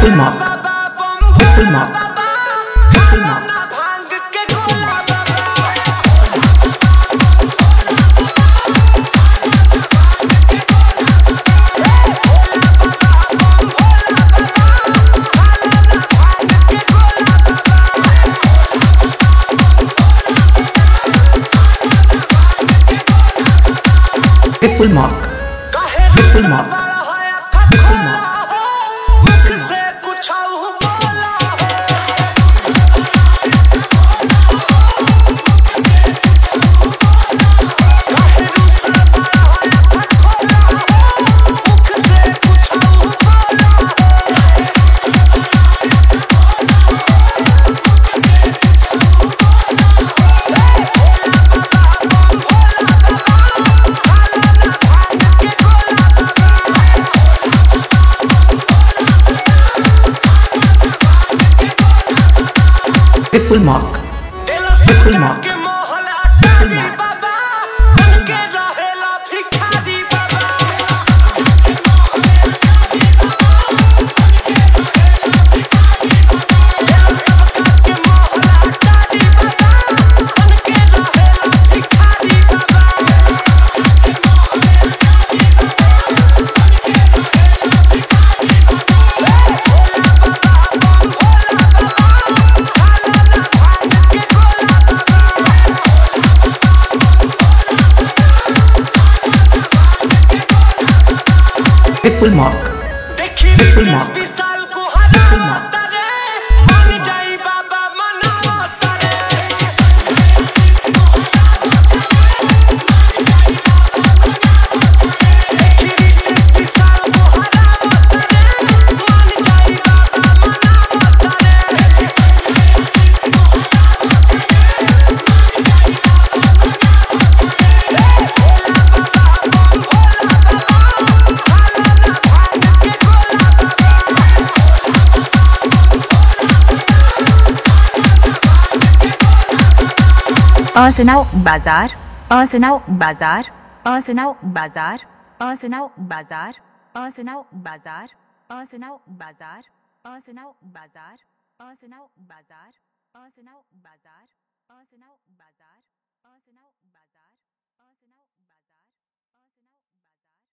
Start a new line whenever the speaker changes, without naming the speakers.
Triple mark. Triple mark. Triple mark. Triple mark. Triple mark. Triple mark. Triple mark. Triple mark. Triple mark. Triple mark. Triple mark. Triple mark.
Asnav बाजार, असनाव बाजार, असनाव बाजार, असनाव बाजार, असनाव बाजार, असनाव बाजार, असनाव बाजार, असनाव बाजार, असनाव बाजार, असनाव बाजार.